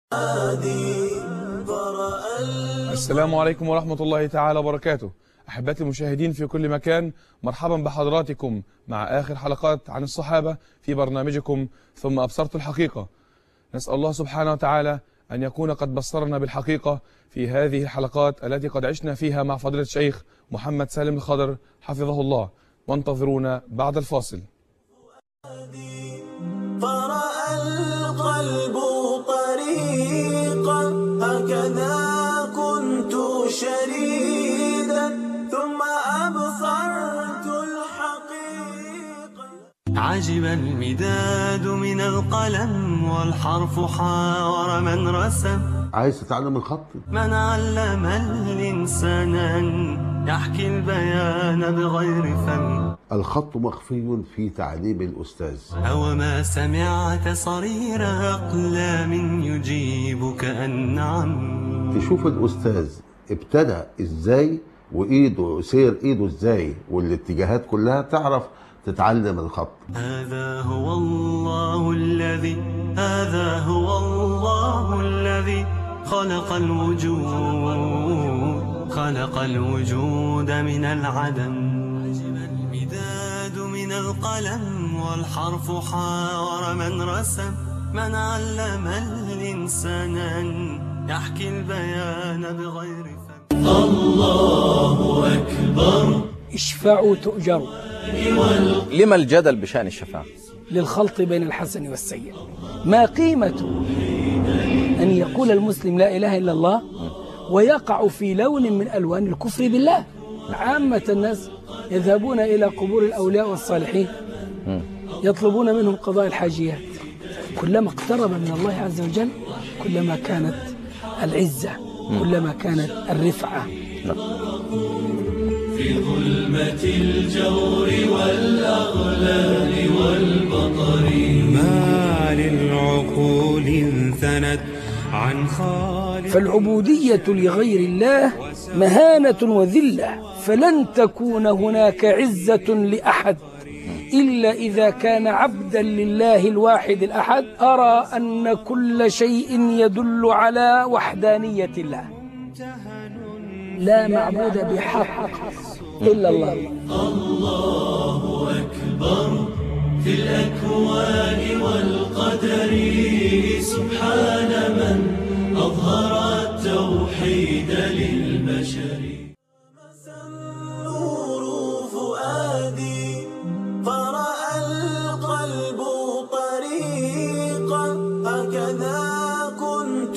السلام عليكم ورحمة الله تعالى وبركاته. أحبتي المشاهدين في كل مكان، مرحبا بحضراتكم مع آخر حلقات عن الصحابة في برنامجكم ثم أبصرت الحقيقة. نسأل الله سبحانه وتعالى أن يكون قد بصرنا بالحقيقة في هذه الحلقات التي قد عشنا فيها مع فضيلة الشيخ محمد سالم الخضر حفظه الله، وانتظرونا بعد الفاصل. فرأى القلب طريقا هكذا كنت شريدا ثم أبصرت الحقيقة. عجب المداد من القلم والحرف حاور من رسم. عايز تتعلم الخط؟ من علم الإنسان أن يحكي البيان بغير فم. الخط مخفي في تعليم الأستاذ. أو ما سمعت صرير أقلام يجيبك أن نعم. تشوف الأستاذ ابتدى إزاي وإيده سير إيده إزاي والاتجاهات كلها، تعرف تتعلم الخط. هذا هو الله الذي خلق الوجود من العدم. عجب المداد من القلم والحرف حاور من رسم. من علم الإنسان أن يحكي البيان بغير فم. الله أكبر. اشفعوا تؤجروا. لما الجدل بشأن الشفاعة؟ للخلط بين الحسن والسيء. ما قيمة أن يقول المسلم لا إله إلا الله ويقع في لون من ألوان الكفر بالله؟ عامة الناس يذهبون إلى قبور الأولياء والصالحين يطلبون منهم قضاء الحاجيات. كلما اقترب من الله عز وجل كلما كانت العزة، كلما كانت الرفعة. في ظلمة الجور والأغلال والبطر ما للعقول انثنت عن خالق. فالعبودية لغير الله مهانة وذلة، فلن تكون هناك عزة لأحد إلا إذا كان عبدا لله الواحد الأحد. أرى أن كل شيء يدل على وحدانية الله. لا معبود بحق إلا الله. الله أكبر في الأكوان والقدر. سبحان من أظهر التوحيد للبشر. نور فؤادي فرأى القلب طريقا هكذا كنت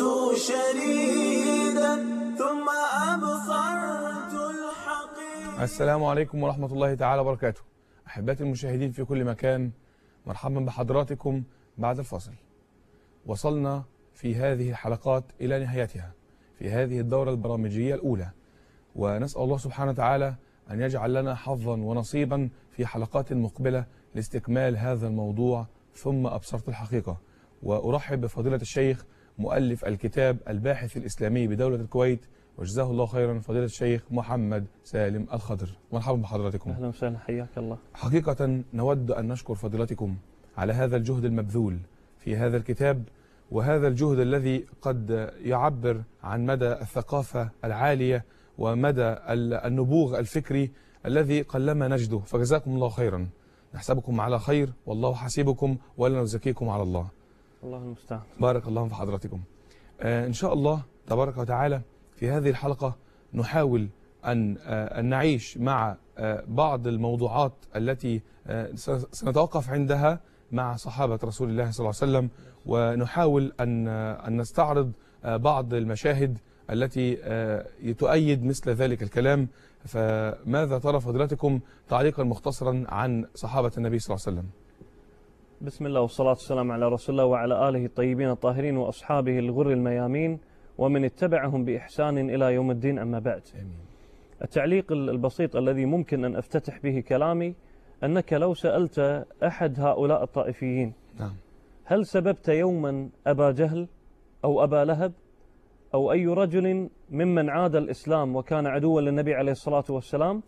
شريدا ثم أبصرت الحقيقة. السلام عليكم ورحمة الله تعالى وبركاته. أحبتي المشاهدين في كل مكان، مرحبا بحضراتكم بعد الفاصل. وصلنا في هذه الحلقات إلى نهايتها في هذه الدورة البرامجية الأولى، ونسأل الله سبحانه وتعالى أن يجعل لنا حظا ونصيبا في حلقات مقبلة لاستكمال هذا الموضوع ثم أبصرت الحقيقة. وأرحب بفضيلة الشيخ مؤلف الكتاب الباحث الإسلامي بدولة الكويت، وجزاه الله خيرا، فضيلة الشيخ محمد سالم الخضر. مرحبا بحضراتكم. أهلا وسهلا، حياك الله. حقيقة نود أن نشكر فضيلتكم على هذا الجهد المبذول في هذا الكتاب، وهذا الجهد الذي قد يعبر عن مدى الثقافة العالية ومدى النبوغ الفكري الذي قلما نجده، فجزاكم الله خيرا. نحسبكم على خير والله حسيبكم ولا نزكيكم على الله. الله المستعان. بارك الله في حضراتكم. إن شاء الله تبارك وتعالى في هذه الحلقة نحاول أن نعيش مع بعض الموضوعات التي سنتوقف عندها مع صحابة رسول الله صلى الله عليه وسلم، ونحاول أن نستعرض بعض المشاهد التي تؤيد مثل ذلك الكلام. فماذا ترى فضيلتكم تعليقا مختصرا عن صحابة النبي صلى الله عليه وسلم؟ بسم الله والصلاة والسلام على رسول الله وعلى آله الطيبين الطاهرين وأصحابه الغر الميامين ومن اتبعهم بإحسان إلى يوم الدين، أما بعد. التعليق البسيط الذي ممكن أن أفتتح به كلامي أنك لو سألت أحد هؤلاء الطائفيين نعم، هل سببت يوما أبا جهل أو أبا لهب أو أي رجل ممن عاد الإسلام وكان عدوا للنبي عليه الصلاة والسلام،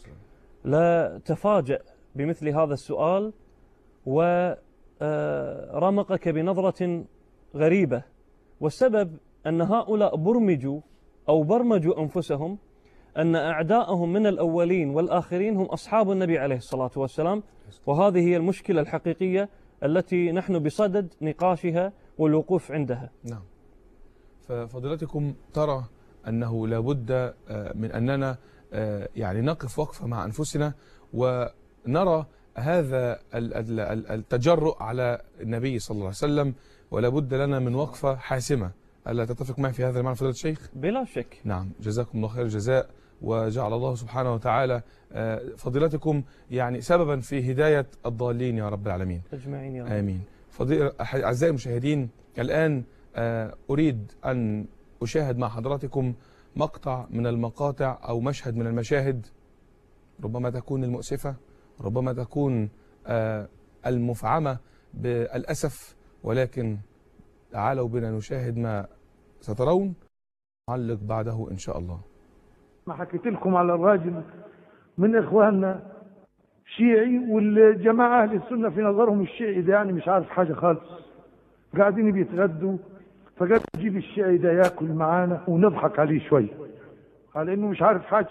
لا تفاجأ بمثل هذا السؤال ورمقك بنظرة غريبة والسبب أن هؤلاء برمجوا أنفسهم أن أعداءهم من الأولين والآخرين هم أصحاب النبي عليه الصلاة والسلام، وهذه هي المشكلة الحقيقية التي نحن بصدد نقاشها والوقوف عندها. نعم. ففضيلتكم ترى أنه لابد من أننا يعني نقف وقفة مع أنفسنا ونرى هذا التجرؤ على النبي صلى الله عليه وسلم، ولا بد لنا من وقفة حاسمة. ألا تتفق معي في هذا المعنى فضيلة الشيخ؟ بلا شك. نعم، جزاكم الله خير الجزاء، وجعل الله سبحانه وتعالى فضيلتكم يعني سببا في هداية الضالين يا رب العالمين أجمعين يا رب. آمين. أعزائي المشاهدين، الآن أريد أن أشاهد مع حضراتكم مقطع من المقاطع أو مشهد من المشاهد، ربما تكون المؤسفة، ربما تكون المفعمة بالأسف، ولكن تعالوا بنا نشاهد ما سترون، نعلق بعده إن شاء الله. ما حكيت لكم على الراجل من إخواننا شيعي، والجماعة أهل السنة في نظرهم الشيعي ده يعني مش عارف حاجة خالص، قاعدين بيتغدوا، فقال نجيب الشيعي ده ياكل معانا ونضحك عليه شوية على إنه مش عارف حاجة،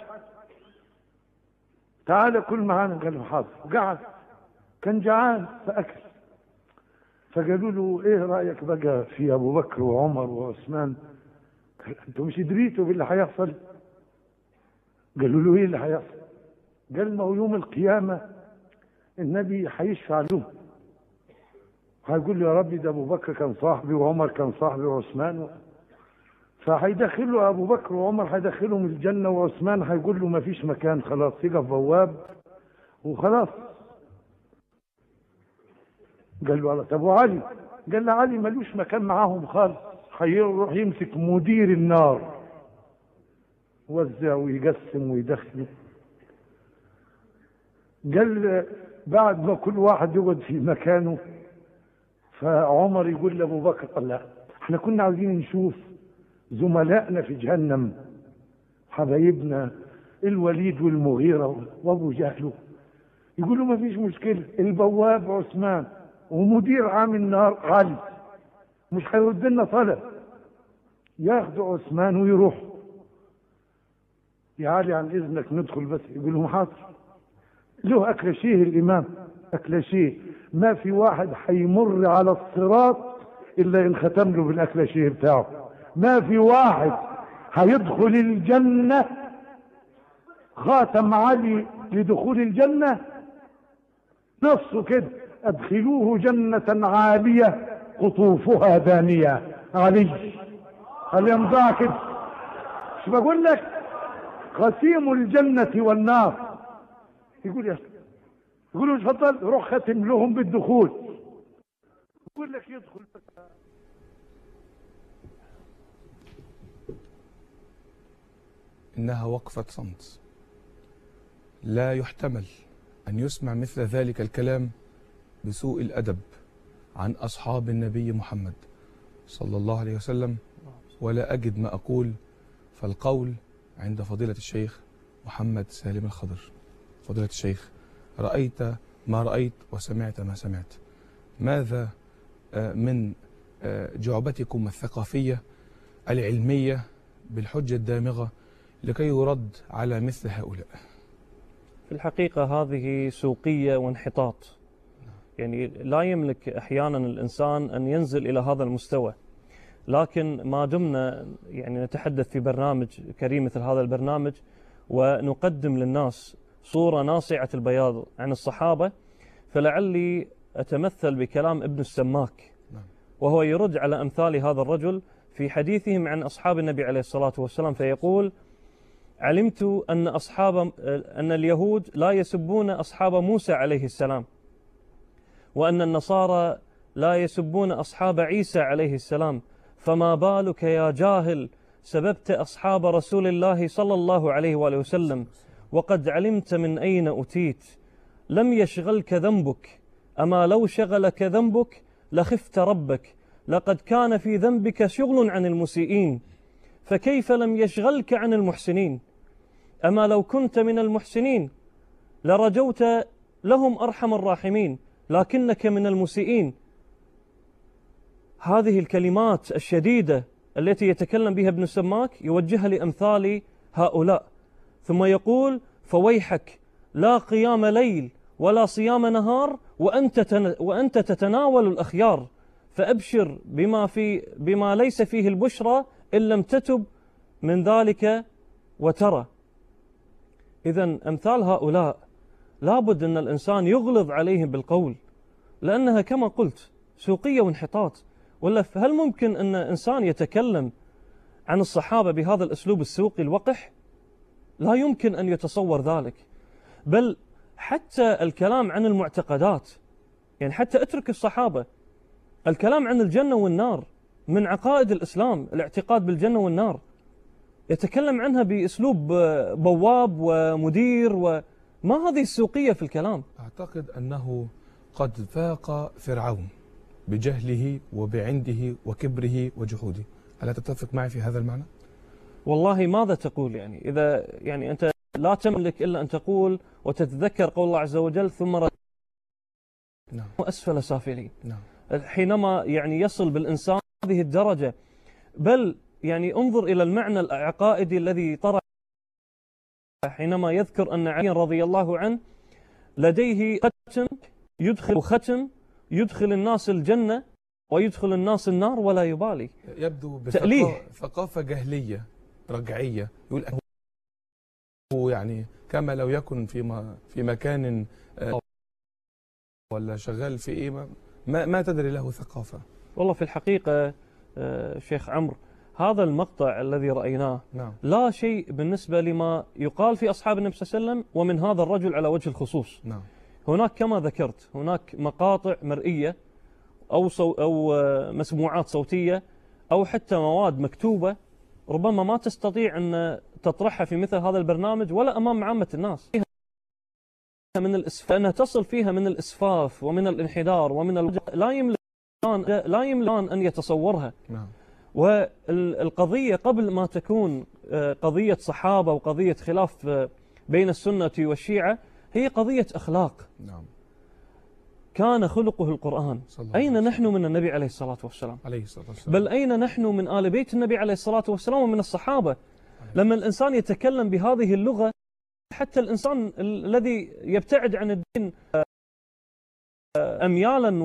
تعال كل معانا. قال له حاضر، وقعد كان جعان فأكل. فقالوا له إيه رأيك بقى في أبو بكر وعمر وعثمان؟ أنتم مش دريتوا باللي هيحصل؟ قالوا له إيه اللي هيحصل؟ قال ما هو يوم القيامة النبي هيشفع له، هيقول له يا ربي ده أبو بكر كان صاحبي وعمر كان صاحبي وعثمان، فهيدخله أبو بكر وعمر هيدخلهم الجنة، وعثمان هيقول له ما فيش مكان، خلاص يقف بواب وخلاص. قال له طب وعلي؟ قال له علي ملوش مكان معاهم خالص، هيروح يمسك مدير النار، وزع ويقسم ويدخل. قال بعد ما كل واحد يقعد في مكانه، فعمر يقول لأبو بكر لا احنا كنا عاوزين نشوف زملائنا في جهنم، حبايبنا الوليد والمغيرة وابو جهل. يقول له ما فيش مشكلة، البواب عثمان ومدير عام النار علي، مش هيرد لنا طلب، ياخدوا عثمان ويروحوا. يا علي عن اذنك ندخل بس. يقول لهم حاضر. له اكلاشيه الامام، اكلاشيه ما في واحد هيمر على الصراط الا ان ختم له بالاكلاشيه بتاعه، ما في واحد هيدخل الجنه خاتم علي لدخول الجنه نصه كده ادخلوه جنه عاليه قطوفها دانيه. علي هل يمضى كده؟ مش بقول لك قسيم الجنه والنار؟ يقول يا يقولوا اتفضل، روح ختم لهم بالدخول. يقول لك يدخل. إنها وقفة صمت، لا يحتمل أن يسمع مثل ذلك الكلام بسوء الأدب عن أصحاب النبي محمد صلى الله عليه وسلم، ولا أجد ما أقول، فالقول عند فضيلة الشيخ محمد سالم الخضر. فضيلة الشيخ، رأيت ما رأيت وسمعت ما سمعت، ماذا من جعبتكم الثقافية العلمية بالحجة الدامغة لكي يرد على مثل هؤلاء؟ في الحقيقة هذه سوقية وانحطاط، يعني لا يملك أحيانا الإنسان أن ينزل إلى هذا المستوى، لكن ما دمنا يعني نتحدث في برنامج كريم مثل هذا البرنامج ونقدم للناس صورة ناصعة البياض عن الصحابة، فلعلي أتمثل بكلام ابن السماك وهو يرد على أمثال هذا الرجل في حديثهم عن أصحاب النبي عليه الصلاة والسلام، فيقول: علمت أن اليهود لا يسبون أصحاب موسى عليه السلام، وأن النصارى لا يسبون أصحاب عيسى عليه السلام، فما بالك يا جاهل سببت أصحاب رسول الله صلى الله عليه وآله وسلم وقد علمت من أين أتيت، لم يشغلك ذنبك، أما لو شغلك ذنبك لخفت ربك، لقد كان في ذنبك شغل عن المسيئين، فكيف لم يشغلك عن المحسنين؟ أما لو كنت من المحسنين لرجوت لهم أرحم الراحمين، لكنك من المسيئين. هذه الكلمات الشديدة التي يتكلم بها ابن سماك يوجهها لأمثال هؤلاء، ثم يقول: فويحك لا قيام ليل ولا صيام نهار وأنت تتناول الأخيار، فأبشر بما ليس فيه البشرى إن لم تتب من ذلك وترى. إذن أمثال هؤلاء لابد أن الإنسان يغلظ عليهم بالقول، لأنها كما قلت سوقية وانحطاط. ولا هل ممكن أن إنسان يتكلم عن الصحابة بهذا الأسلوب السوقي الوقح؟ لا يمكن أن يتصور ذلك. بل حتى الكلام عن المعتقدات، يعني حتى اترك الصحابة، الكلام عن الجنة والنار من عقائد الإسلام، الاعتقاد بالجنة والنار، يتكلم عنها بأسلوب بواب ومدير، وما هذه السوقية في الكلام؟ أعتقد أنه قد فاق فرعون بجهله وبعنده وكبره وجحوده. ألا تتفق معي في هذا المعنى؟ والله ماذا تقول؟ يعني إذا يعني أنت لا تملك إلا أن تقول وتتذكر قول الله عز وجل: ثم نعم. أسفل سافلين. نعم. حينما يعني يصل بالإنسان هذه الدرجة، بل يعني انظر إلى المعنى العقائدي الذي طرح حينما يذكر أن علي رضي الله عنه لديه ختم يدخل الناس الجنة ويدخل الناس النار ولا يبالي. يبدو تأليه، ثقافة جهلية رجعية، يقول هو يعني كما لو يكن في مكان ولا شغال في إيه، ما تدري له ثقافة. والله في الحقيقة شيخ عمرو، هذا المقطع الذي رأيناه نعم. لا شيء بالنسبة لما يقال في أصحاب النبي صلى الله عليه وسلم ومن هذا الرجل على وجه الخصوص. نعم. هناك كما ذكرت هناك مقاطع مرئية أو مسموعات صوتية أو حتى مواد مكتوبة ربما ما تستطيع أن تطرحها في مثل هذا البرنامج ولا أمام عامة الناس، من الإسفاف، أنها تصل فيها من الإسفاف ومن الانحدار ومن لا يملك أن يتصورها. نعم. والقضية قبل ما تكون قضية صحابة وقضية خلاف بين السنة والشيعة هي قضية أخلاق. نعم. كان خلقه القرآن. أين نحن من النبي عليه الصلاة والسلام؟ بل أين نحن من آل بيت النبي عليه الصلاة والسلام ومن الصحابة؟ لما الإنسان يتكلم بهذه اللغة، حتى الإنسان الذي يبتعد عن الدين أميالا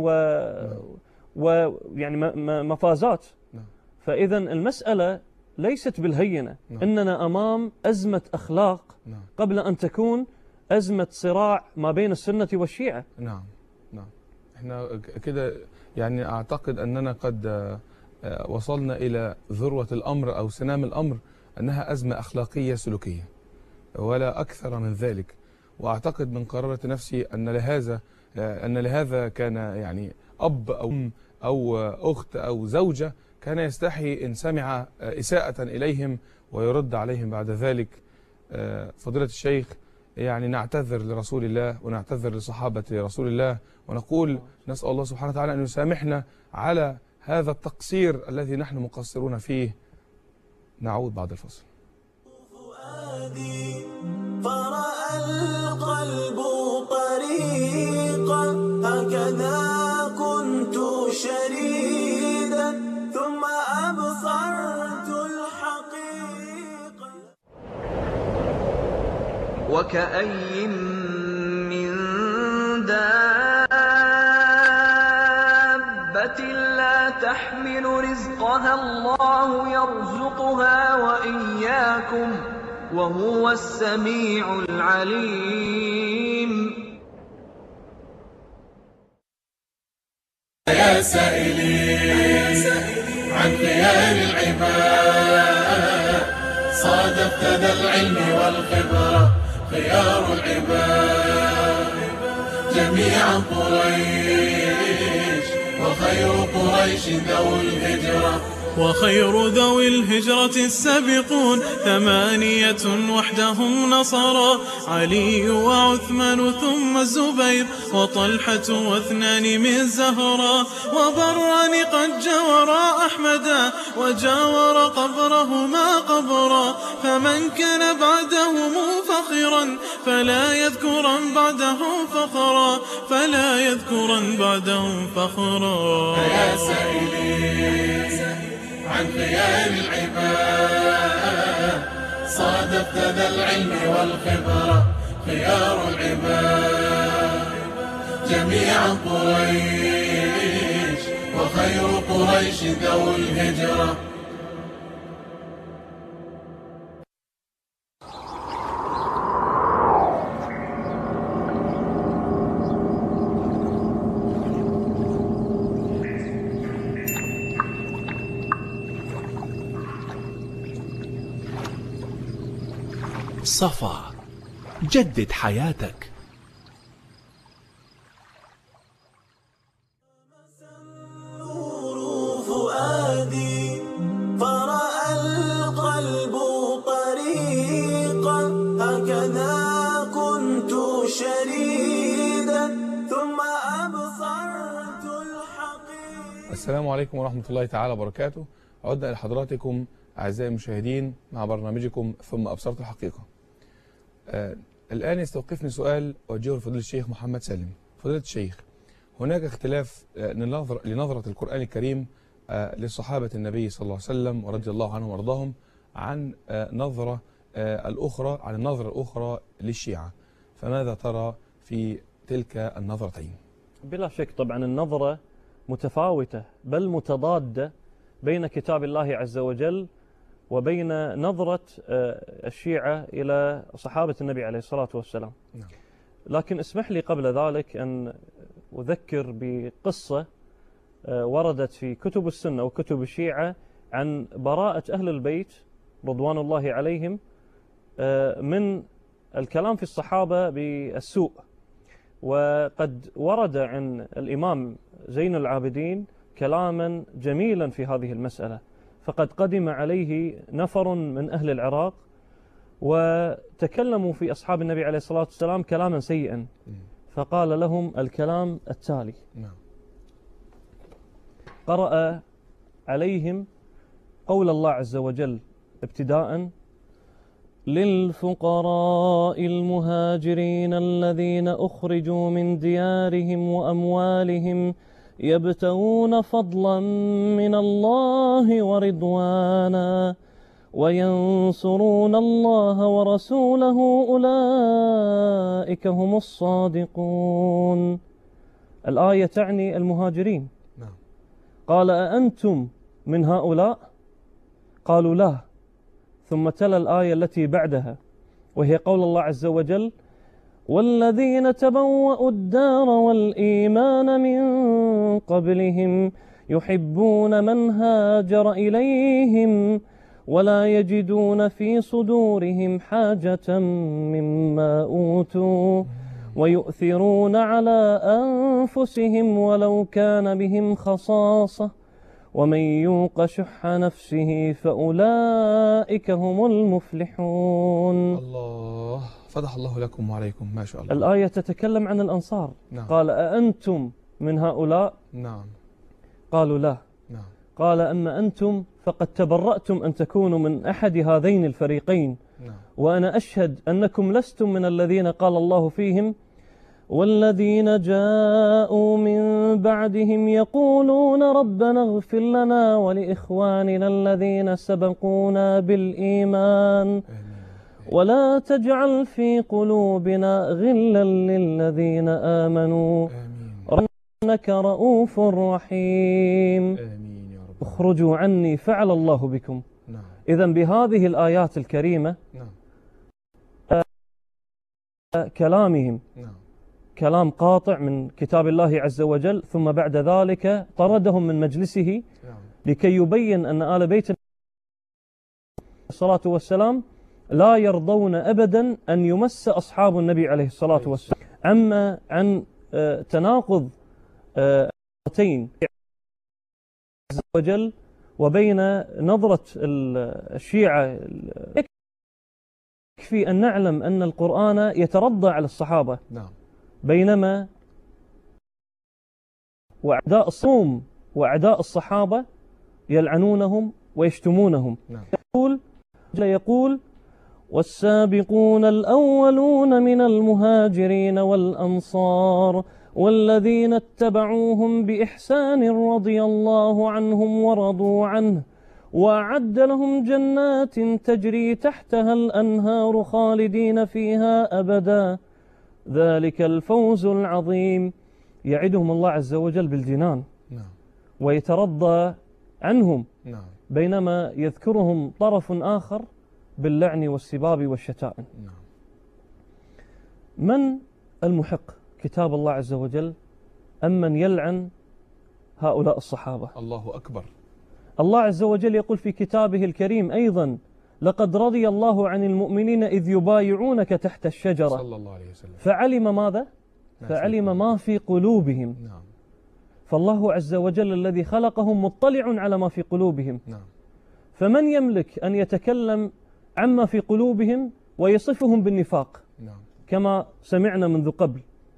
ويعني مفازات. فإذا المسألة ليست بالهينة. إننا أمام أزمة أخلاق قبل أن تكون أزمة صراع ما بين السنة والشيعة. نعم. نعم. احنا كده يعني أعتقد أننا قد وصلنا إلى ذروة الأمر أو سنام الأمر، أنها أزمة أخلاقية سلوكية ولا أكثر من ذلك. وأعتقد من قرارة نفسي أن لهذا كان يعني أب أو أم أو أخت أو زوجة كان يستحي إن سمع إساءة إليهم ويرد عليهم بعد ذلك. فضيلة الشيخ، يعني نعتذر لرسول الله ونعتذر لصحابة رسول الله ونقول نسأل الله سبحانه وتعالى أن يسامحنا على هذا التقصير الذي نحن مقصرون فيه. نعود بعد الفصل. فرأى القلب طريقا هكذا كنت شريدا ثم أبصرت الحقيقة. وكأي من دابة لا تحمل رزقها الله يرزقها وإياكم وهو السميع العليم. يا سائلين عن خيار العباد، صادفت ذا العلم والخبرة خيار العباد، جميعا قريش وخير قريش ذو الهجرة وخير ذوي الهجرة السابقون 8 وحدهم نصرا، علي وعثمان ثم الزبير وطلحة واثنان من زهرا، وبران قد جاورا أحمدا وجاور قبرهما قبرا، فمن كان بعدهم فخرا فلا يذكرن بعدهم فخرا، فلا يذكرن بعدهم فخرا. فيا سائلين عن خيار العباد، صادفت ذا العلم والخبرة خيار العباد، جميع قريش وخير قريش ذو الهجرة. صفا، جدد حياتك. نور فؤادي فرأى القلب طريقا، هكذا كنت شريدا ثم أبصرت الحقيقة. السلام عليكم ورحمة الله تعالى وبركاته. عدنا إلى حضراتكم أعزائي المشاهدين مع برنامجكم ثم أبصرت الحقيقة. الآن يستوقفني سؤال أوجهه لفضيلة الشيخ محمد سالم. فضيلة الشيخ، هناك اختلاف لنظرة القرآن الكريم لصحابة النبي صلى الله عليه وسلم ورضي الله عنهم وارضاهم عن النظرة الأخرى للشيعة، فماذا ترى في تلك النظرتين؟ بلا شك طبعا النظرة متفاوتة بل متضادة بين كتاب الله عز وجل وبين نظرة الشيعة إلى صحابة النبي عليه الصلاة والسلام. لكن اسمح لي قبل ذلك أن أذكر بقصة وردت في كتب السنة وكتب الشيعة عن براءة أهل البيت رضوان الله عليهم من الكلام في الصحابة بالسوء. وقد ورد عن الإمام زين العابدين كلاما جميلا في هذه المسألة، فقد قدم عليه نفر من أهل العراق وتكلموا في أصحاب النبي عليه الصلاة والسلام كلاما سيئا، فقال لهم الكلام التالي: قرأ عليهم قول الله عز وجل ابتداء: للفقراء المهاجرين الذين أخرجوا من ديارهم وأموالهم يبتغون فضلا من الله ورضوانا وينصرون الله ورسوله أولئك هم الصادقون. الآية تعني المهاجرين. قال: أأنتم من هؤلاء؟ قالوا لا. ثم تلا الآية التي بعدها وهي قول الله عز وجل: والذين تبوأوا الدار والإيمان من قبلهم يحبون من هاجر إليهم ولا يجدون في صدورهم حاجة مما أوتوا ويؤثرون على أنفسهم ولو كان بهم خصاصة ومن يوق شح نفسه فأولئك هم المفلحون. الله، فتح الله لكم وعليكم، ما شاء الله. الآية تتكلم عن الأنصار. نعم. قال: أأنتم من هؤلاء؟ نعم. قالوا لا. نعم. قال: أما أنتم فقد تبرأتم أن تكونوا من أحد هذين الفريقين. نعم. وأنا أشهد أنكم لستم من الذين قال الله فيهم: والذين جاءوا من بعدهم يقولون ربنا اغفر لنا ولإخواننا الذين سبقونا بالإيمان ولا تجعل في قلوبنا غلا للذين آمنوا إنك رؤوف رحيم. اخرجوا عني فعل الله بكم. إذن بهذه الآيات الكريمة كلامهم كلام قاطع من كتاب الله عز وجل، ثم بعد ذلك طردهم من مجلسه لكي يبين أن آل بيت الصلاة والسلام لا يرضون أبدا أن يمس أصحاب النبي عليه الصلاة والسلام. أما عن تناقض آيتين عز وجل وبين نظرة الشيعة. يكفي أن نعلم أن القرآن يترضى على الصحابة، نعم. بينما وأعداء الصوم وأعداء الصحابة يلعنونهم ويشتمونهم. نعم. يقول والسابقون الأولون من المهاجرين والأنصار والذين اتبعوهم بإحسان رضي الله عنهم ورضوا عنه وأعد لهم جنات تجري تحتها الأنهار خالدين فيها أبدا ذلك الفوز العظيم. يعدهم الله عز وجل بالجنان، نعم. ويترضى عنهم، نعم. بينما يذكرهم طرف آخر باللعن والسباب والشتائم. نعم. من المحق، كتاب الله عز وجل أم من يلعن هؤلاء الصحابة؟ الله أكبر. الله عز وجل يقول في كتابه الكريم أيضا لقد رضي الله عن المؤمنين إذ يبايعونك تحت الشجرة صلى الله عليه وسلم. فعلم ماذا؟ فعلم ما في قلوبهم. نعم. فالله عز وجل الذي خلقهم مطلع على ما في قلوبهم. نعم. فمن يملك أن يتكلم عما في قلوبهم ويصفهم بالنفاق؟ نعم. كما سمعنا منذ قبل.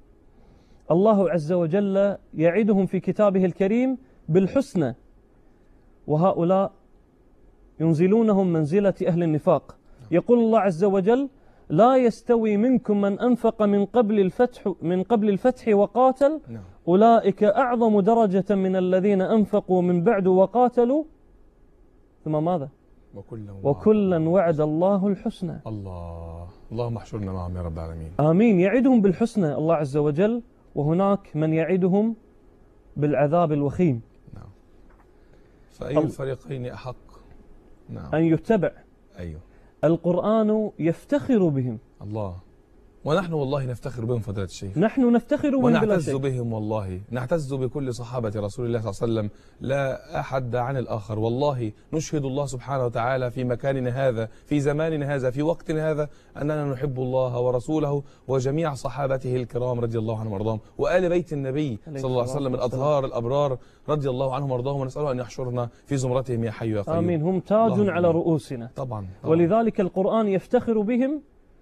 الله عز وجل يعدهم في كتابه الكريم بالحسنى، وهؤلاء ينزلونهم منزلة أهل النفاق. يقول الله عز وجل لا يستوي منكم من أنفق من قبل الفتح وقاتل أولئك أعظم درجة من الذين أنفقوا من بعد وقاتلوا ثم ماذا؟ وكلا وعد الله الحسنى. اللهم احشرنا معهم يا رب العالمين. آمين. يعدهم بالحسنى الله عز وجل، وهناك من يعدهم بالعذاب الوخيم. نعم. فأي الفريقين أحق أن يتبع؟ أيوه. القرآن يفتخر بهم. الله. ونحن والله نفتخر بهم فضيلة الشيخ. نحن نفتخر بهم ونعتز بهم والله، نعتز بكل صحابة رسول الله صلى الله عليه وسلم، لا أحد عن الآخر. والله نشهد الله سبحانه وتعالى في مكاننا هذا، في زماننا هذا، في وقتنا هذا، أننا نحب الله ورسوله وجميع صحابته الكرام رضي الله عنهم وارضاهم، وآل بيت النبي صلى الله عليه وسلم الأطهار الأبرار رضي الله عنهم وارضاهم، ونسأله أن يحشرنا في زمرتهم يا حي يا قيوم. آمين. هم تاج على رؤوسنا. طبعا. ولذلك القرآن يفتخر بهم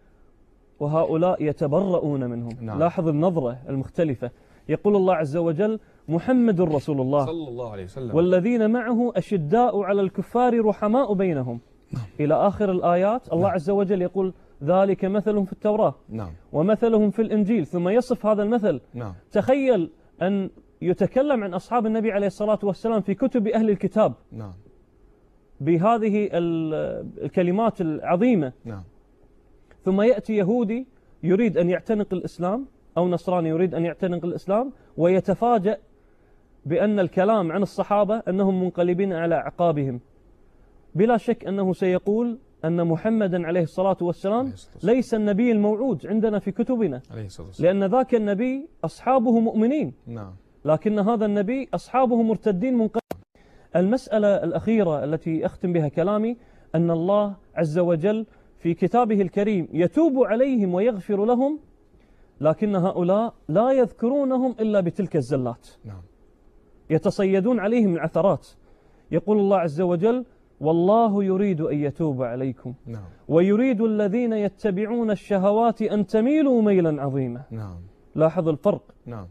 وهؤلاء يتبرؤون منهم. نعم. لاحظ النظرة المختلفة. يقول الله عز وجل محمد رسول الله صلى الله عليه وسلم والذين معه أشداء على الكفار رحماء بينهم. نعم. إلى آخر الآيات. الله عز وجل يقول ذلك مثلهم في التوراة ومثلهم في الإنجيل، ثم يصف هذا المثل. تخيل أن يتكلم عن أصحاب النبي عليه الصلاة والسلام في كتب أهل الكتاب بهذه الكلمات العظيمة. ثم يأتي يهودي يريد أن يعتنق الإسلام أو نصراني يريد أن يعتنق الإسلام ويتفاجأ بأن الكلام عن الصحابة أنهم منقلبين على أعقابهم. بلا شك أنه سيقول أن محمدا عليه الصلاة والسلام ليس النبي الموعود عندنا في كتبنا، لأن ذاك النبي أصحابه مؤمنين، لكن هذا النبي أصحابه مرتدين منقلبين. المسألة الأخيرة التي أختم بها كلامي أن الله عز وجل في كتابه الكريم يتوب عليهم ويغفر لهم، لكن هؤلاء لا يذكرونهم إلا بتلك الزلات. يتصيدون عليهم العثرات. يقول الله عز وجل والله يريد أن يتوب عليكم ويريد الذين يتبعون الشهوات أن تميلوا ميلا عظيما. لاحظ الفرق.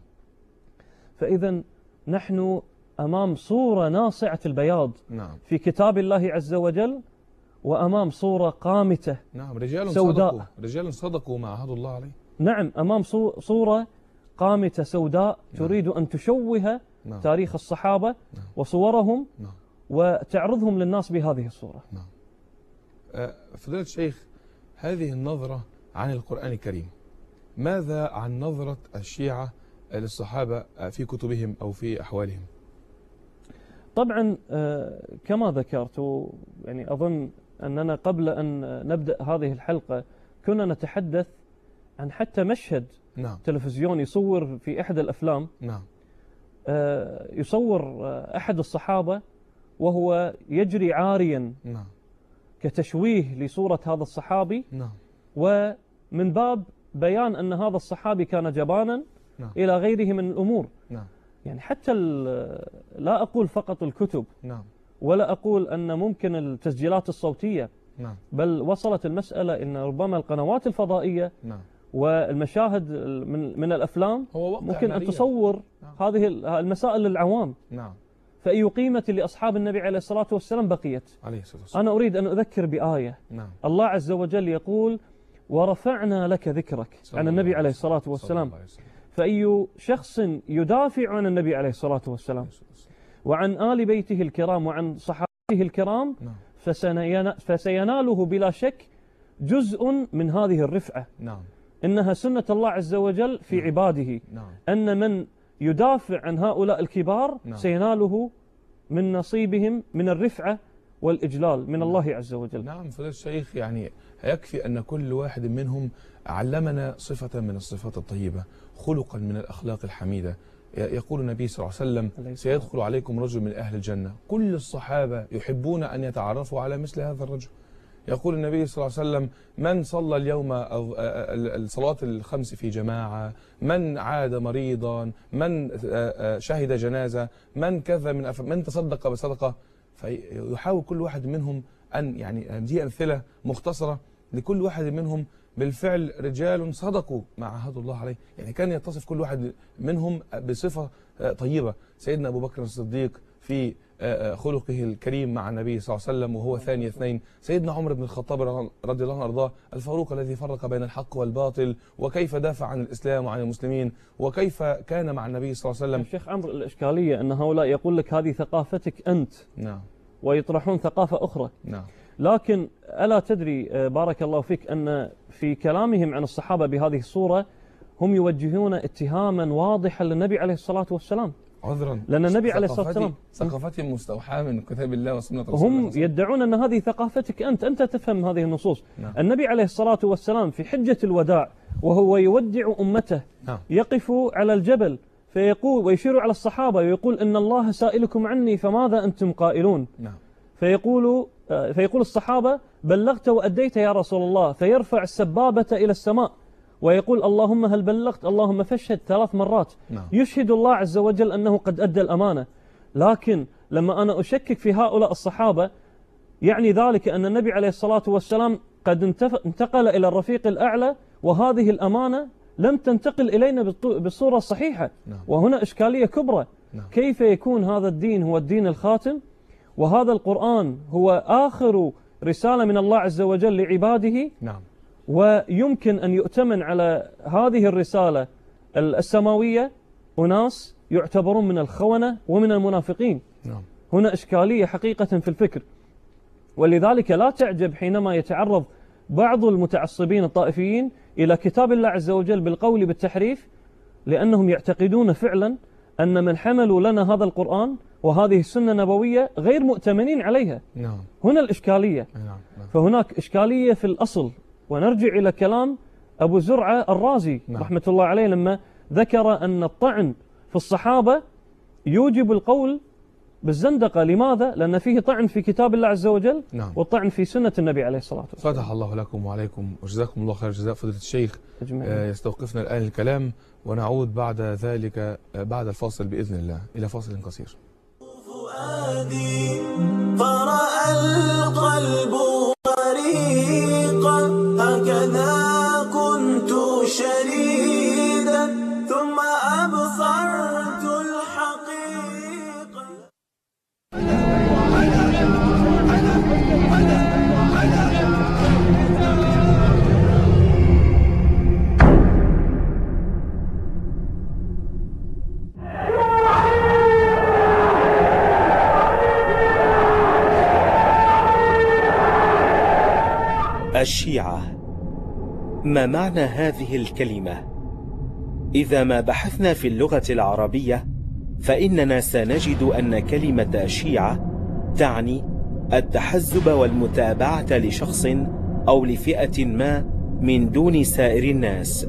فإذا نحن أمام صورة ناصعة البياض في كتاب الله عز وجل، وأمام صورة قامتة سوداء. رجال صدقوا ما عهد الله عليه. نعم، أمام صورة قامتة سوداء تريد أن تشوه تاريخ الصحابة وصورهم وتعرضهم للناس بهذه الصورة. فضيلة الشيخ، هذه النظرة عن القرآن الكريم، ماذا عن نظرة الشيعة للصحابة في كتبهم أو في أحوالهم؟ طبعا كما ذكرت، يعني أظن أننا قبل أن نبدأ هذه الحلقة كنا نتحدث عن حتى مشهد تلفزيوني يصور في إحدى الأفلام. يصور أحد الصحابة وهو يجري عاريا كتشويه لصورة هذا الصحابي، ومن باب بيان أن هذا الصحابي كان جبانا إلى غيره من الأمور. يعني حتى لا أقول فقط الكتب، ولا أقول أن ممكن التسجيلات الصوتية، نعم. بل وصلت المسألة أن ربما القنوات الفضائية نعم. والمشاهد من الأفلام ممكن أن تصور هذه المسائل للعوام. نعم. فأي قيمة لأصحاب النبي عليه الصلاة والسلام بقيت؟ عليه الصلاة والسلام. أنا أريد أن أذكر بآية. نعم. الله عز وجل يقول: ورفعنا لك ذكرك، عن النبي عليه الصلاة والسلام. فأي شخص يدافع عن النبي عليه الصلاة والسلام وعن آل بيته الكرام وعن صحابته الكرام فسيناله بلا شك جزء من هذه الرفعة. نعم. إنها سنة الله عز وجل في عباده. نعم. أن من يدافع عن هؤلاء الكبار سيناله من نصيبهم من الرفعة والإجلال من الله عز وجل. نعم فضيلة الشيخ، يعني يكفي أن كل واحد منهم علمنا صفة من الصفات الطيبة، خلقا من الأخلاق الحميدة. يقول النبي صلى الله عليه وسلم: سيدخل عليكم رجل من أهل الجنة. كل الصحابة يحبون أن يتعرفوا على مثل هذا الرجل. يقول النبي صلى الله عليه وسلم: من صلى اليوم الصلاة الخمس في جماعة، من عاد مريضا، من شهد جنازة، من كذا من تصدق بصدقة. فيحاول كل واحد منهم أن، يعني دي أمثلة مختصرة لكل واحد منهم بالفعل رجال صدقوا ما عاهدوا الله عليه. يعني كان يتصف كل واحد منهم بصفة طيبة. سيدنا أبو بكر الصديق في خلقه الكريم مع النبي صلى الله عليه وسلم وهو ثاني اثنين. سيدنا عمر بن الخطاب رضي الله عنه وارضاه، الفاروق الذي فرق بين الحق والباطل، وكيف دافع عن الإسلام وعن المسلمين، وكيف كان مع النبي صلى الله عليه وسلم. الشيخ عمرو، الإشكالية أن هؤلاء يقول لك هذه ثقافتك أنت. نعم. ويطرحون ثقافة أخرى. نعم. لكن ألا تدري بارك الله فيك أن في كلامهم عن الصحابة بهذه الصورة هم يوجهون اتهاما واضحا للنبي عليه الصلاة والسلام. عذرا، لأن النبي عليه الصلاة والسلام ثقافتهم مستوحاة من كتاب الله وسنة رسول الله. هم يدعون أن هذه ثقافتك أنت تفهم هذه النصوص. نعم. النبي عليه الصلاة والسلام في حجة الوداع وهو يودع أمته، نعم، يقف على الجبل فيقول ويشير على الصحابة ويقول: إن الله سائلكم عني فماذا أنتم قائلون؟ نعم. فيقول الصحابة: بلغت وأديت يا رسول الله. فيرفع السبابة إلى السماء ويقول: اللهم هل بلغت؟ اللهم فاشهد 3 مرات. نعم. يشهد الله عز وجل أنه قد أدى الأمانة. لكن لما أنا أشكك في هؤلاء الصحابة، يعني ذلك أن النبي عليه الصلاة والسلام قد انتقل إلى الرفيق الأعلى، وهذه الأمانة لم تنتقل إلينا بالصورة الصحيحة. نعم. وهنا إشكالية كبرى. نعم. كيف يكون هذا الدين هو الدين الخاتم، وهذا القرآن هو آخر رسالة من الله عز وجل لعباده؟ نعم. ويمكن أن يؤتمن على هذه الرسالة السماوية أناس يعتبرون من الخونة ومن المنافقين. نعم. هنا إشكالية حقيقة في الفكر. ولذلك لا تعجب حينما يتعرض بعض المتعصبين الطائفيين إلى كتاب الله عز وجل بالقول بالتحريف، لأنهم يعتقدون فعلا أن من حملوا لنا هذا القرآن وهذه السنة النبوية غير مؤتمنين عليها. نعم. هنا الإشكالية. نعم. فهناك إشكالية في الأصل. ونرجع إلى كلام أبو زرعة الرازي رحمة الله عليه لما ذكر أن الطعن في الصحابة يوجب القول بالزندقة. لماذا؟ لأن فيه طعن في كتاب الله عز وجل. نعم. والطعن في سنة النبي عليه الصلاة والسلام. فتح الله لكم وعليكم وجزاكم الله خير الجزاء فضيلة الشيخ. يستوقفنا الآن الكلام ونعود بعد ذلك بعد الفاصل بإذن الله إلى فاصل قصير. فرأى القلب طريقا هكذا كنت شريدا ثم أبصرت الحقيقة. الشيعة، ما معنى هذه الكلمة؟ إذا ما بحثنا في اللغة العربية فإننا سنجد أن كلمة شيعة تعني التحزب والمتابعة لشخص أو لفئة ما من دون سائر الناس.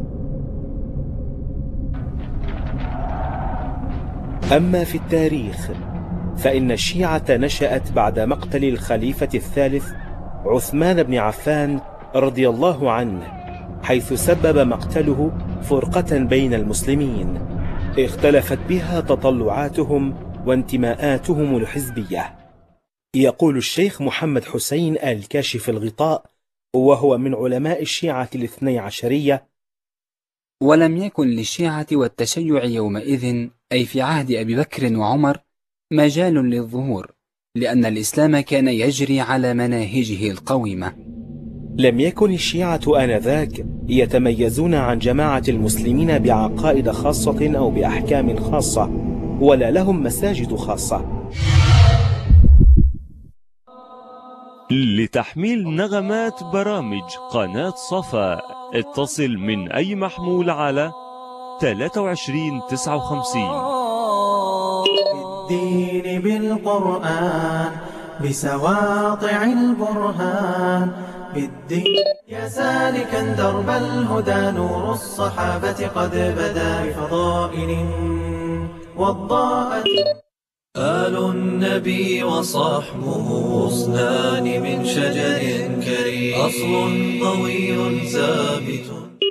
أما في التاريخ فإن الشيعة نشأت بعد مقتل الخليفة الثالث عثمان بن عفان رضي الله عنه، حيث سبب مقتله فرقة بين المسلمين اختلفت بها تطلعاتهم وانتماءاتهم الحزبية. يقول الشيخ محمد حسين الكاشف الغطاء، وهو من علماء الشيعة الاثني عشرية: ولم يكن للشيعة والتشيع يومئذ، أي في عهد أبي بكر وعمر، مجال للظهور، لأن الإسلام كان يجري على مناهجه القويمة. لم يكن الشيعة آنذاك يتميزون عن جماعة المسلمين بعقائد خاصة أو بأحكام خاصة، ولا لهم مساجد خاصة. لتحميل نغمات برامج قناة صفا اتصل من أي محمول على 2359. بالدين بالقرآن بسواطع البرهان بالدين يا سالكا درب الهدى، نور الصحابة قد بدا بفضائل والضاءة. آل النبي وصحبه غصنان من شجر كريم، أصل طويل ثابت.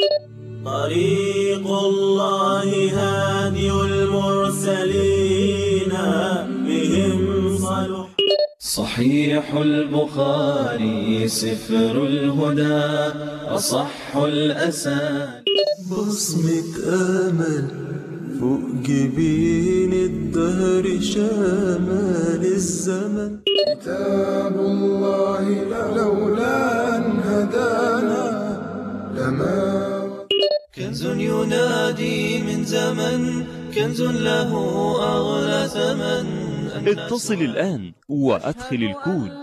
طريق الله هادي المرسلين، بهم صلح. صحيح البخاري سفر الهدى، أصح الأسانيد. بصمة آمل فوق جبين الدهر، شمال الزمن. كتاب الله لولا أن هدانا لما. كنز ينادي من زمن، كنز له أغلى ثمن. اتصل الآن وأدخل الكود.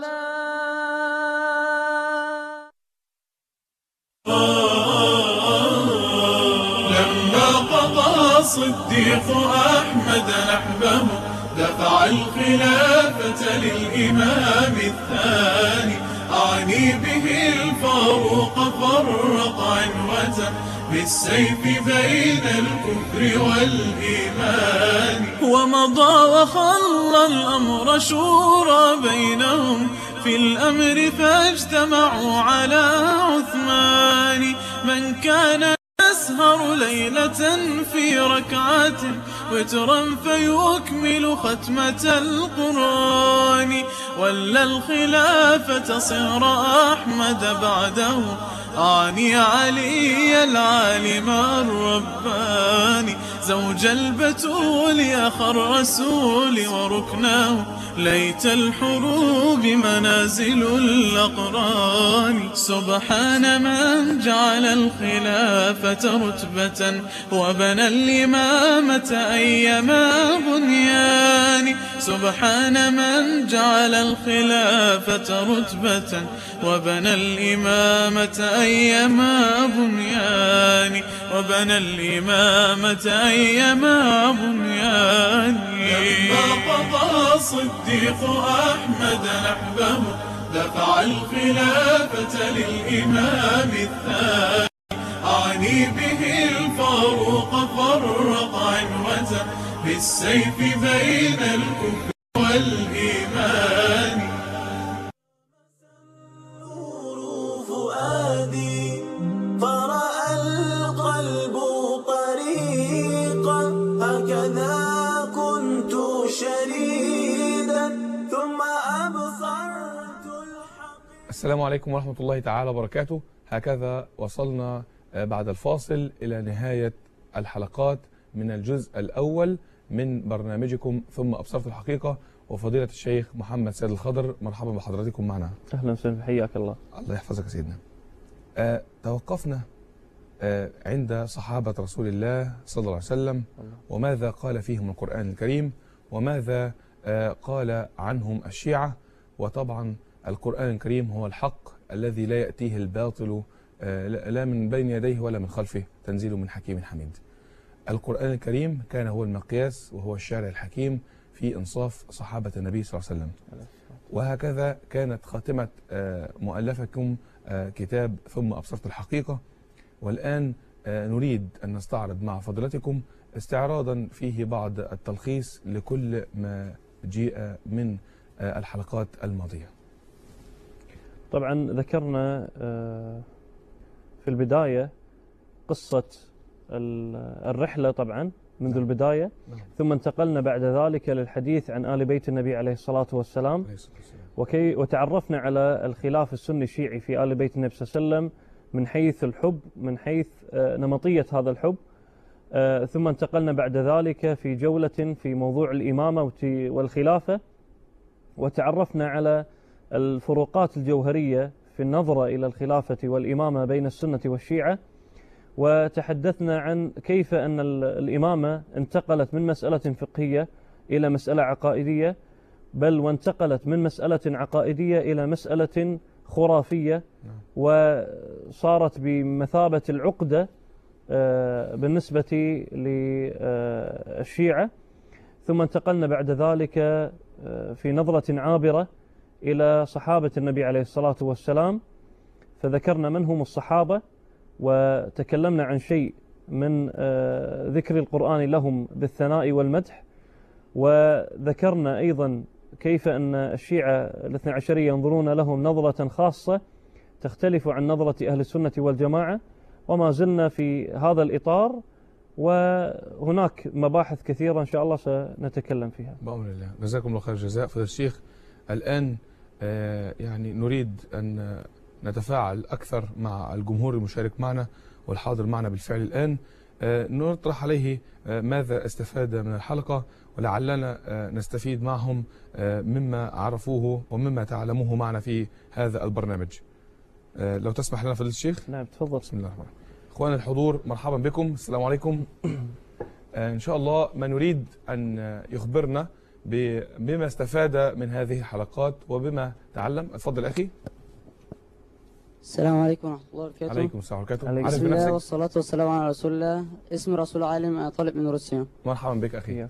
لما قضى صديق أحمد نحبه، دفع الخلافة للإمام الثاني، أعني به الفاروق فرق عنوة بالسيف بين الكفر والإيمان. ومضى وخلى الأمر شورى بينهم في الأمر، فاجتمعوا على عثمان. من كان يسهر ليلة في ركعة وترا فيكمل ختمة القرآن، ولا الخلافة صهر أحمد بعده، أعني علي العالم الرباني، زوج البتول أخ الرسول وركناه، ليت الحروب منازل الأقران. سبحان من جعل الخلافة رتبة، وبنى الإمامة أيما بنيان. سبحان من جعل الخلافة رتبة، وبنى الإمامة أيما بنيان. وبنى الإمامة أيما بنيان. لما قضى صديق أحمد نحبه، دفع الخلافة للإمام الثاني، أعني به الفاروق فرق عنوة بالسيف بين الكفر والإيمان. فؤادي فرأى القلب طريقا، هكذا كنت شريدا ثم أبصرت الحق. السلام عليكم ورحمة الله تعالى وبركاته. هكذا وصلنا بعد الفاصل إلى نهاية الحلقات من الجزء الأول من برنامجكم ثم أبصرت الحقيقة، وفضيلة الشيخ محمد سيد الخضر، مرحبا بحضراتكم معنا. أهلا وسهلا، حياك الله. الله يحفظك يا سيدنا. توقفنا عند صحابة رسول الله صلى الله عليه وسلم، وماذا قال فيهم القرآن الكريم، وماذا قال عنهم الشيعة. وطبعا القرآن الكريم هو الحق الذي لا يأتيه الباطل لا من بين يديه ولا من خلفه، تنزيل من حكيم حميد. القرآن الكريم كان هو المقياس وهو الشارع الحكيم في إنصاف صحابة النبي صلى الله عليه وسلم. وهكذا كانت خاتمة مؤلفكم كتاب ثم أبصرت الحقيقة. والآن نريد أن نستعرض مع فضلتكم استعراضا فيه بعض التلخيص لكل ما جيء من الحلقات الماضية. طبعا ذكرنا في البداية قصة الرحلة طبعا منذ البداية. ثم انتقلنا بعد ذلك للحديث عن آل بيت النبي عليه الصلاة والسلام، وتعرفنا على الخلاف السني الشيعي في آل بيت النبي صلى الله عليه وسلم من حيث الحب، من حيث نمطية هذا الحب. ثم انتقلنا بعد ذلك في جولة في موضوع الإمامة والخلافة، وتعرفنا على الفروقات الجوهرية في النظرة إلى الخلافة والإمامة بين السنة والشيعة، وتحدثنا عن كيف أن الإمامة انتقلت من مسألة فقهية إلى مسألة عقائدية، بل وانتقلت من مسألة عقائدية إلى مسألة خرافية، وصارت بمثابة العقدة بالنسبة للشيعة. ثم انتقلنا بعد ذلك في نظرة عابرة إلى صحابة النبي عليه الصلاة والسلام، فذكرنا من هم الصحابة، وتكلمنا عن شيء من ذكر القرآن لهم بالثناء والمدح، وذكرنا أيضا كيف أن الشيعة الاثنى عشرية ينظرون لهم نظرة خاصة تختلف عن نظرة أهل السنة والجماعة. وما زلنا في هذا الإطار، وهناك مباحث كثيرة إن شاء الله سنتكلم فيها بأمر الله. جزاكم الله خير الجزاء. فضيلة الشيخ، الآن يعني نريد أن نتفاعل أكثر مع الجمهور المشارك معنا والحاضر معنا بالفعل الآن، نطرح عليه ماذا استفاد من الحلقة، ولعلنا نستفيد معهم مما عرفوه ومما تعلموه معنا في هذا البرنامج. لو تسمح لنا فضيلة الشيخ. نعم تفضل. بسم الله الرحمن الرحيم. اخواننا الحضور، مرحبا بكم، السلام عليكم. ان شاء الله ما نريد ان يخبرنا بما استفاد من هذه الحلقات وبما تعلم. اتفضل اخي. السلام عليكم ورحمة الله وبركاته. عليكم السلام ورحمة الله. بسم الله والصلاة والسلام على رسول الله. اسمي رسول عالم طالب من روسيا. مرحبا بك أخي.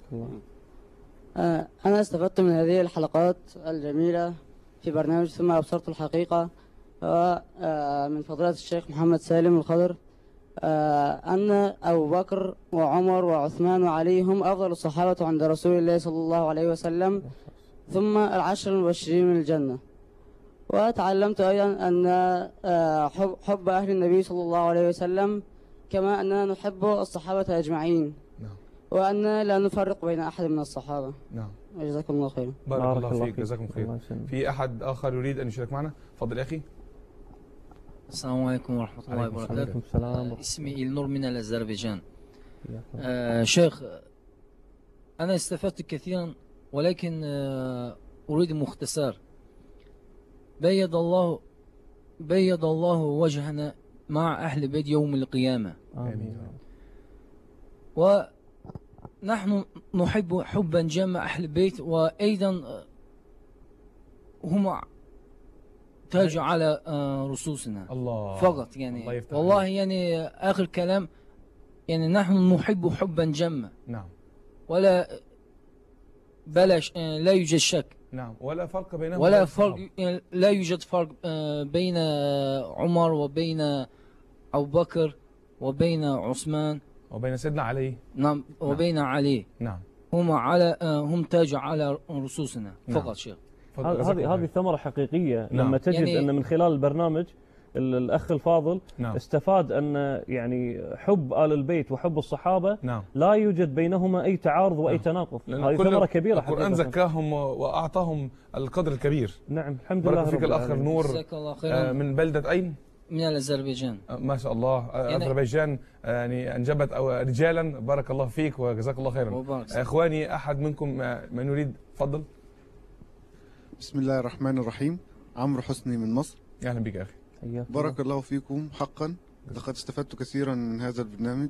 أنا استفدت من هذه الحلقات الجميلة في برنامج ثم أبصرت الحقيقة من فضيلة الشيخ محمد سالم الخضر، أن أبو بكر وعمر وعثمان وعلي هم أفضل الصحابة عند رسول الله صلى الله عليه وسلم، ثم العشر المبشرين من الجنة. وتعلمت أيضا أن حب أهل النبي صلى الله عليه وسلم كما أننا نحب الصحابة أجمعين، وأن لا نفرق بين أحد من الصحابة. نعم. جزاكم الله خير. بارك الله فيك، جزاكم خير. في أحد آخر يريد أن يشارك معنا؟ تفضل يا أخي. السلام عليكم ورحمة الله وبركاته. اسمي إلنور من الأذربيجان. شيخ، أنا استفدت كثيرا، ولكن أريد مختصر. بيض الله وجهنا مع أهل بيت يوم القيامة. آمين. ونحن نحب حبا جما أهل البيت، وأيضا هم تاج على رؤوسنا. الله فقط يعني والله يعني آخر كلام، يعني نحن نحب حبا جما. نعم. ولا بلاش لا يوجد شك. نعم. ولا فرق بينهم. ولا فرق، يعني لا يوجد فرق بين عمر وبين أبو بكر وبين عثمان وبين سيدنا علي. نعم. وبين علي. نعم. هم تاج على رؤوسنا. فقط. نعم. شيخ، هذه ثمرة حقيقية. نعم. لما تجد يعني أن من خلال البرنامج الأخ الفاضل نعم. استفاد أن يعني حب آل البيت وحب الصحابة نعم. لا يوجد بينهما أي تعارض وأي تناقض. هذه ثمرة كبيرة. القرآن زكاهم وأعطاهم القدر الكبير. نعم. الحمد لله. بارك فيك الأخ نور. من بلدة أين؟ من الأذربيجان. ما شاء الله. أذربيجان يعني أنجبت رجالا. بارك الله فيك وجزاك الله خيرا. إخواني، أحد منكم من يريد؟ تفضل. بسم الله الرحمن الرحيم. عمرو حسني من مصر. أهلا بك أخي. بارك الله فيكم حقا، لقد استفدت كثيرا من هذا البرنامج،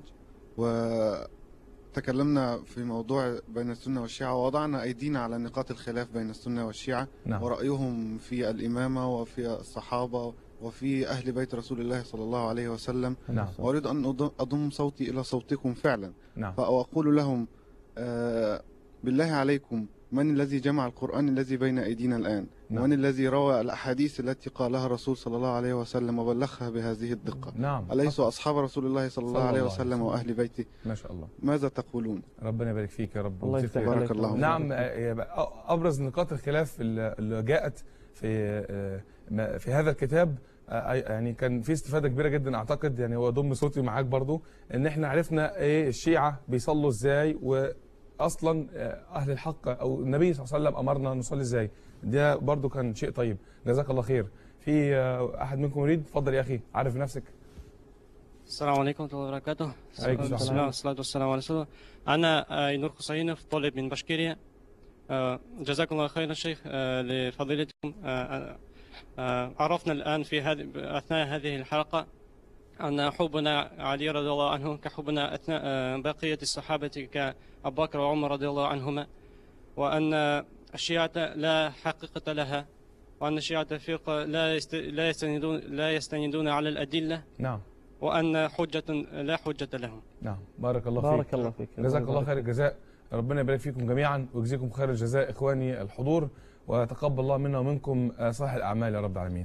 وتكلمنا في موضوع بين السنة والشيعة، ووضعنا أيدينا على نقاط الخلاف بين السنة والشيعة. نعم. ورأيهم في الإمامة وفي الصحابة وفي أهل بيت رسول الله صلى الله عليه وسلم. نعم. وأريد أن أضم صوتي إلى صوتكم فعلا. نعم. فأقول لهم بالله عليكم، من الذي جمع القرآن الذي بين أيدينا الآن؟ نعم. ومن الذي روى الأحاديث التي قالها الرسول صلى الله عليه وسلم وبلغها بهذه الدقة؟ نعم. أليسوا أصحاب رسول الله صلى الله عليه وسلم وأهل بيته؟ ما شاء الله. ماذا تقولون؟ ربنا يبارك فيك يا رب. الله يفتح بارك الله. نعم. أبرز نقاط الخلاف اللي جاءت في هذا الكتاب يعني كان في استفاده كبيره جدا اعتقد، يعني هو ضم صوتي معاك برضو، ان احنا عرفنا ايه الشيعه بيصلوا ازاي، واصلا اهل الحق او النبي صلى الله عليه وسلم امرنا نصلي ازاي. ده برضو كان شيء طيب، جزاك الله خير. في احد منكم يريد؟ اتفضل يا اخي، عارف نفسك. السلام عليكم ورحمة الله وبركاته. عليكم بسم السلام. الله والصلاة والسلام على رسول الله. أنا أينور حسينوف، طالب من بشكيريا. جزاكم الله خيرا شيخ لفضيلتكم. عرفنا الآن في أثناء هذه الحلقة أن حبنا علي رضي الله عنه كحبنا أثناء بقية الصحابة كأبو بكر وعمر رضي الله عنهما، وأن الشيعة لا حقيقة لها، وأن الشيعة فرقة لا يستندون على الأدلة. نعم. وأن حجة لا حجة لهم. نعم، بارك الله فيك. بارك الله فيك. جزاك الله خير الجزاء، ربنا يبارك فيكم جميعا ويجزيكم خير الجزاء إخواني الحضور، وتقبل الله منا ومنكم صالح الأعمال يا رب العالمين.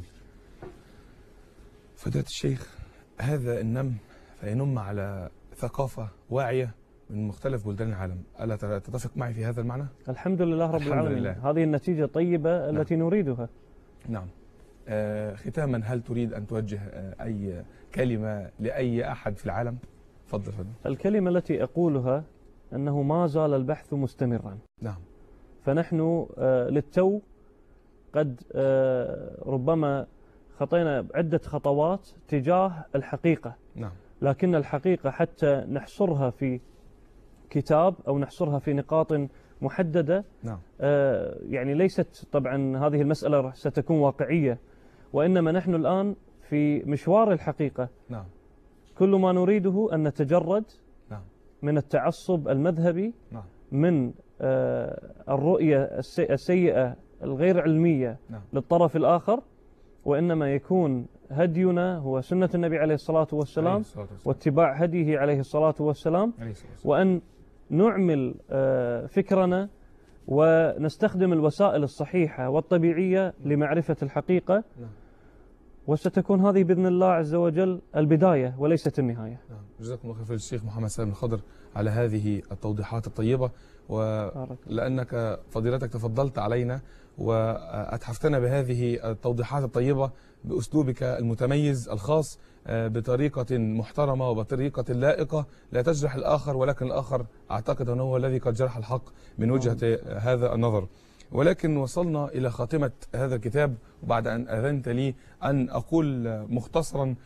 فضيلة الشيخ، هذا النم فينم على ثقافة واعية من مختلف بلدان العالم، ألا تتفق معي في هذا المعنى؟ الحمد لله رب العالمين. لله. هذه النتيجة طيبة التي نريدها. نعم. ختاما، هل تريد أن توجه أي كلمة لأي أحد في العالم؟ تفضل. الكلمة التي أقولها أنه ما زال البحث مستمرا. نعم. فنحن للتو قد ربما خطينا عدة خطوات تجاه الحقيقة. نعم. لكن الحقيقة حتى نحصرها في كتاب أو نحصرها في نقاط محددة، نعم. يعني ليست طبعا هذه المسألة ستكون واقعية، وإنما نحن الآن في مشوار الحقيقة. نعم. كل ما نريده أن نتجرد نعم. من التعصب المذهبي، نعم. من الرؤية السيئة الغير علمية، نعم. للطرف الآخر، وإنما يكون هدينا هو سنة النبي عليه الصلاة والسلام واتباع هديه عليه الصلاة والسلام، وأن نعمل فكرنا ونستخدم الوسائل الصحيحة والطبيعية لمعرفة الحقيقة. وستكون هذه بإذن الله عز وجل البداية وليست النهاية. جزاكم الله خير الشيخ محمد سالم الخضر على هذه التوضيحات الطيبة، ولأنك فضيلتك تفضلت علينا وأتحفتنا بهذه التوضيحات الطيبة بأسلوبك المتميز الخاص، بطريقة محترمة وبطريقة لائقة لا تجرح الآخر، ولكن الآخر أعتقد أنه هو الذي قد جرح الحق من وجهة هذا النظر. ولكن وصلنا إلى خاتمة هذا الكتاب، وبعد أن أذنت لي أن أقول مختصرا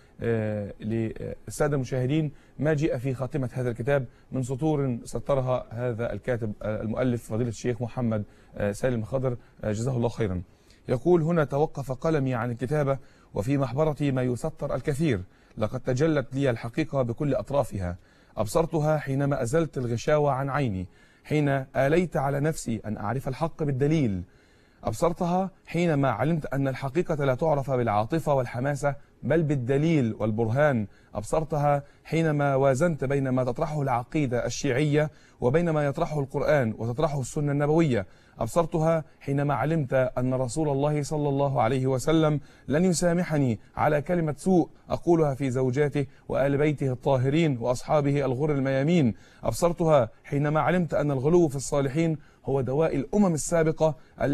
للسادة المشاهدين ما جاء في خاتمة هذا الكتاب من سطور سطرها هذا الكاتب المؤلف فضيلة الشيخ محمد سالم الخضر جزاه الله خيرا. يقول: هنا توقف قلمي عن الكتابة، وفي محبرتي ما يسطر الكثير، لقد تجلت لي الحقيقة بكل أطرافها، أبصرتها حينما أزلت الغشاوة عن عيني، حين آليت على نفسي أن أعرف الحق بالدليل، أبصرتها حينما علمت أن الحقيقة لا تعرف بالعاطفة والحماسة بل بالدليل والبرهان، أبصرتها حينما وازنت بين ما تطرحه العقيدة الشيعية وبين ما يطرحه القرآن وتطرحه السنة النبوية، أبصرتها حينما علمت أن رسول الله صلى الله عليه وسلم لن يسامحني على كلمة سوء أقولها في زوجاته وآل بيته الطاهرين وأصحابه الغر الميامين، أبصرتها حينما علمت أن الغلو في الصالحين هو دواء الأمم السابقة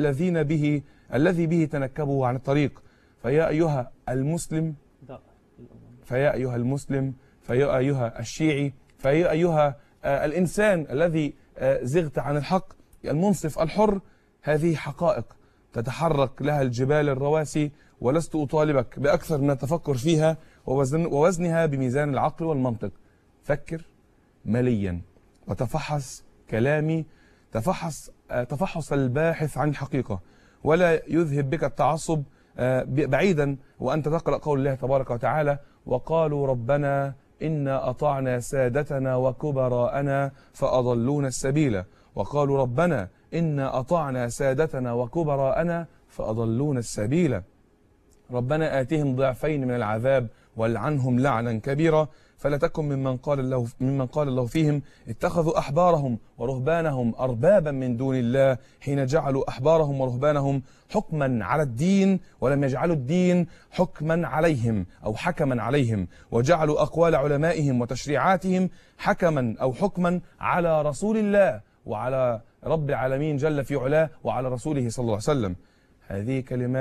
الذي به تنكبوا عن الطريق. فيا أيها المسلم، فيا أيها المسلم، فيا أيها الشيعي، فيا أيها الإنسان الذي زغت عن الحق، المنصف الحر، هذه حقائق تتحرك لها الجبال الرواسي، ولست أطالبك بأكثر من التفكر فيها ووزنها بميزان العقل والمنطق. فكر مليا وتفحص كلامي تفحص الباحث عن الحقيقة، ولا يذهب بك التعصب بعيدا وأنت تقرأ قول الله تبارك وتعالى: وقالوا ربنا إنا أطعنا سادتنا وكبراءنا فأضلونا السبيل، وقالوا ربنا إنا أطعنا سادتنا وكبراءنا فأضلونا السبيل، ربنا آتهم ضعفين من العذاب والعنهم لعنا كبيرا، فلا تكن ممن قال الله فيهم اتخذوا أحبارهم ورهبانهم أربابا من دون الله، حين جعلوا أحبارهم ورهبانهم حكما على الدين ولم يجعلوا الدين حكما عليهم أو حكما عليهم، وجعلوا أقوال علمائهم وتشريعاتهم حكما أو حكما على رسول الله وعلى رب العالمين جل في علاه وعلى رسوله صلى الله عليه وسلم. هذه كلمات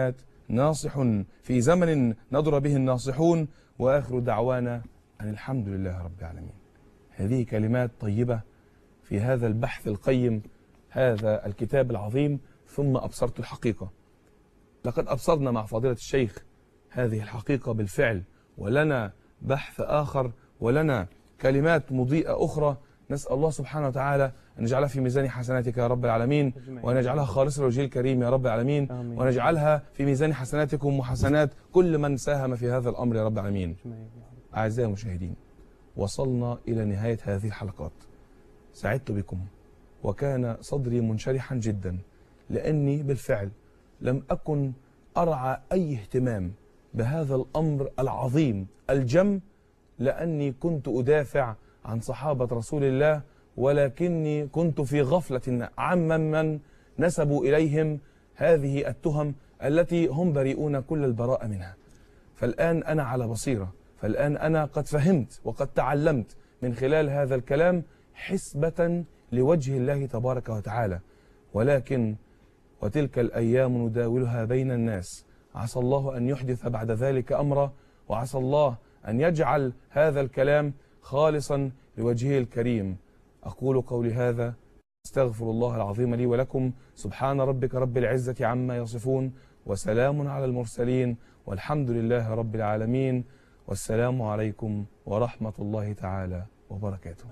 ناصح في زمن نضر به الناصحون، وآخر دعوانا أن الحمد لله رب العالمين. هذه كلمات طيبة في هذا البحث القيم، هذا الكتاب العظيم. ثم أبصرت الحقيقة. لقد أبصرنا مع فضيلة الشيخ هذه الحقيقة بالفعل، ولنا بحث آخر ولنا كلمات مضيئة أخرى. نسأل الله سبحانه وتعالى أن يجعلها في ميزان حسناتك يا رب العالمين، وأن يجعلها خالصة لوجهه الكريم يا رب العالمين، وأن يجعلها في ميزان حسناتكم وحسنات كل من ساهم في هذا الأمر يا رب العالمين. أعزائي المشاهدين، وصلنا إلى نهاية هذه الحلقات. سعدت بكم وكان صدري منشرحا جدا، لأني بالفعل لم أكن أرعى أي اهتمام بهذا الأمر العظيم الجم، لأني كنت أدافع عن صحابة رسول الله، ولكني كنت في غفلة عمن نسبوا إليهم هذه التهم التي هم بريئون كل البراءة منها. فالآن أنا على بصيرة، فالآن أنا قد فهمت وقد تعلمت من خلال هذا الكلام حسبة لوجه الله تبارك وتعالى. ولكن وتلك الأيام نداولها بين الناس، عسى الله أن يحدث بعد ذلك أمرا، وعسى الله أن يجعل هذا الكلام خالصا لوجهه الكريم. أقول قولي هذا، استغفر الله العظيم لي ولكم. سبحان ربك رب العزة عما يصفون، وسلام على المرسلين، والحمد لله رب العالمين، والسلام عليكم ورحمة الله تعالى وبركاته.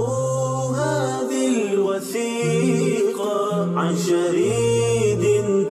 اقرأوا هذه الوثيقة عن شريد